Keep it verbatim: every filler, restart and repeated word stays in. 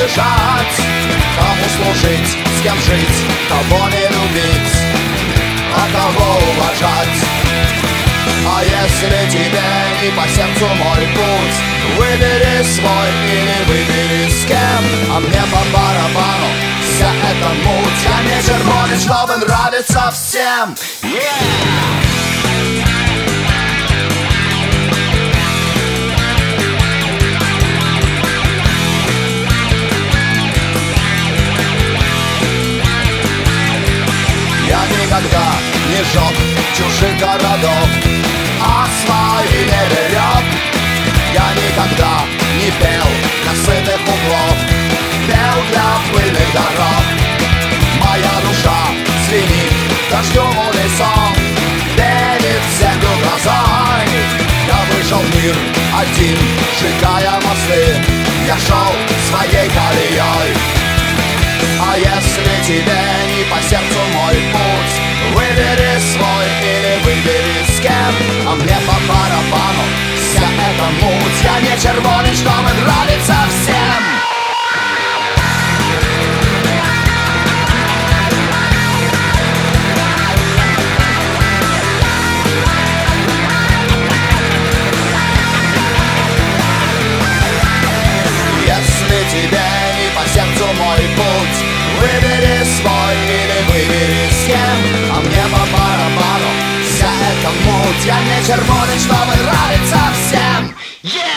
бежать, кому служить, с кем жить, кого не любить, а кого уважать. А если тебе не по сердцу мой путь, выбери свой или выбери с кем. А мне по барабану вся эта муть. Я не червонец, чтобы нравиться всем. Yeah! Я никогда не жег чужих городов, а свои не берег. Я никогда не пел для сытых углов, пел для пыльных дорог. Моя душа звенит дождем унисон, перед землю грозой. Я вышел в мир один, сжигая мосты, я шел своей колеей. А если тебе не по сердцу мой путь, выбери свой или выбери с кем. А мне по барабану вся эта муть. Я не червонец, чтобы нравиться всем. Если тебе не по сердцу мой путь, выбери свой или выбери с кем. А мне по барабану вся эта муть. Я не червонец, чтобы нравиться всем. Yeah!